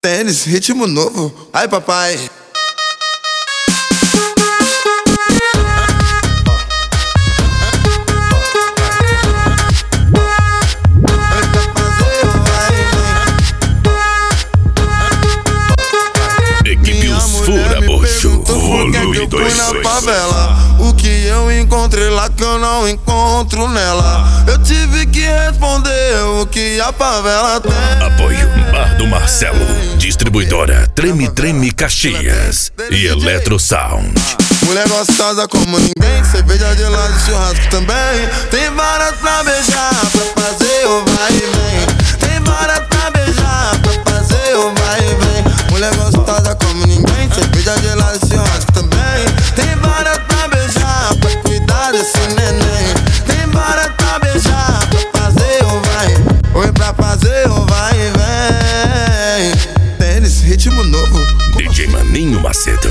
Tênis, ritmo novo. Ai, papai. Fura Bocho, Volume 22. Favela, o que eu encontrei lá que eu não encontro nela. Eu tive que responder o que a favela tem. Apoio Bar do Marcelo, distribuidora Treme Treme Caxias e Eletro Sound. Mulher gostosa como ninguém, cerveja de lado e churrasco também. Tem várias pra beijar, pra fazer o vai e vem. Tem várias pra beijar, pra fazer o vai e vem. Mulher gostosa como ninguém, cerveja de lado e churrasco também. Tem várias pra beijar, pra cuidar desse neném. Tem várias pra beijar, pra fazer o vai. Oi, pra fazer o vai e vem. Tênis, ritmo novo. DJ Maninho Macedo.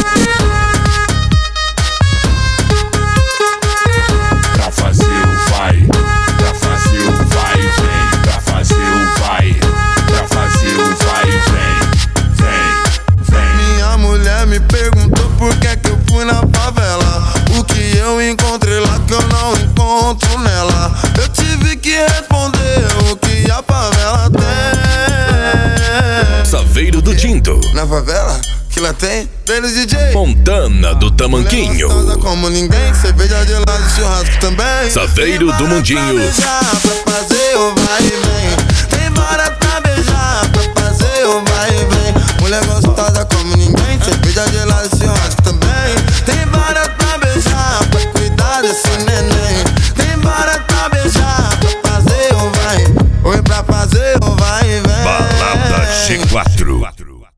Pra fazer o vai, pra fazer o vai e vem. Pra fazer o vai, pra fazer o vai e vem. Vem. Minha mulher me perguntou por que eu fui na favela. O que eu encontrei lá que eu não encontro nela. Eu tive que responder o que a favela tem. Saveiro do Tinto. Na favela, que lá tem Tênis DJ. Montana do Tamanquinho. Gostosa como ninguém, cerveja de lado e churrasco também. Saveiro do Mundinho. Tem várias pra beijar, pra fazer o vai e vem. Tem várias pra beijar, pra fazer o vai e vem. Mulher gostosa como ninguém, cerveja de lado e churrasco também. Tem várias pra beijar, pra cuidar desse neném. Tem várias pra beijar, pra fazer o vai. Oi, pra fazer o vai e vem. Balada G4.